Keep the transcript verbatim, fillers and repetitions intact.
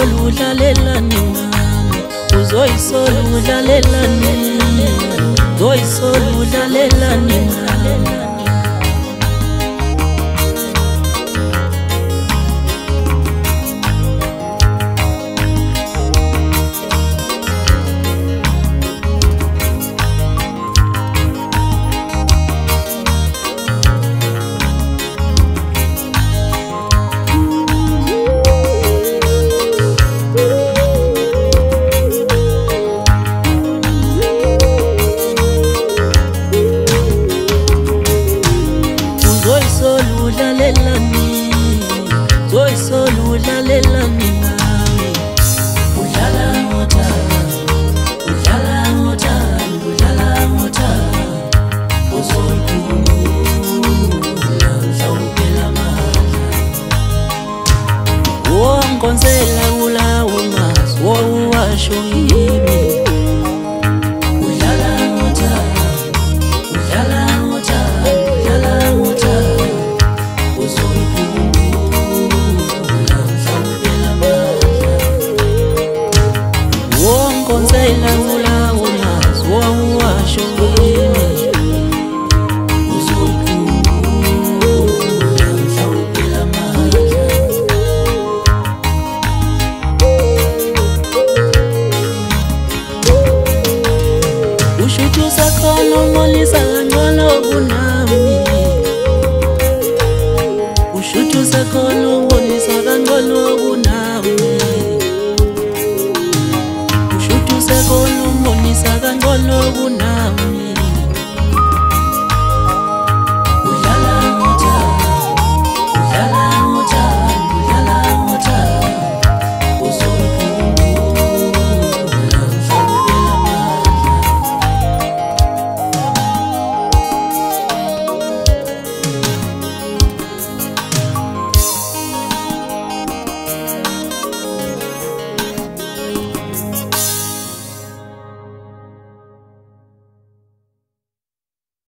uzoyisola udlalelani nami, uzoyisola udlalelani, uzoyisola udlalelani nami. Udlalelani, uzoyisola udlalelani nami. Udlala ngothando, udlala ngothando, udlala ngothando, uzoyikhumbula mhla uphela amandla. Wongikhonzela kulawo mazwi owawasho kimi. Udlala ngothando, udlala ngothando, udlala ngothando, wongikhonzela kulawo mazwi owawasho kimi. Uzoyikhumbula mhla uphela amandla. Ushuthi usakhona umonisa kangcono kunami, ushuthi usakhona ubonisa kangcono.